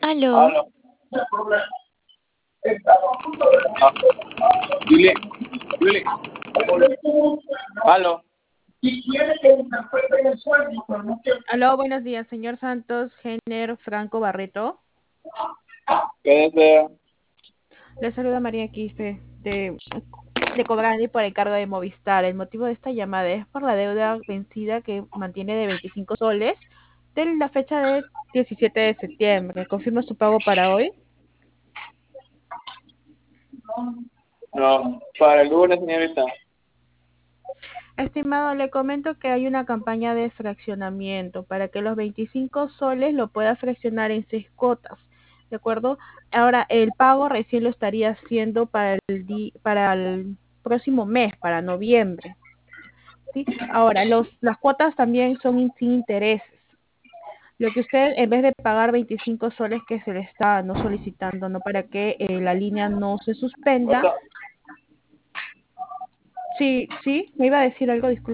Aló. Aló. Ah, Julie, Julie. Aló. Aló, buenos días, señor Santos, Jenner Franco Barreto. ¿Qué desea? Le saluda María Quispe de Cobrandi por el cargo de Movistar. El motivo de esta llamada es por la deuda vencida que mantiene de 25 soles de la fecha del 17 de septiembre. ¿Confirma su pago para hoy? No, para el lunes, señorita. Estimado, le comento que hay una campaña de fraccionamiento para que los 25 soles lo pueda fraccionar en 6 cuotas, ¿de acuerdo? Ahora, el pago recién lo estaría haciendo para el próximo mes, para noviembre, ¿sí? Ahora, las cuotas también son sin intereses. Lo que usted, en vez de pagar 25 soles que se le está no solicitando, no para que la línea no se O suspenda. sea, Sí, sí, me iba a decir algo, disculpe.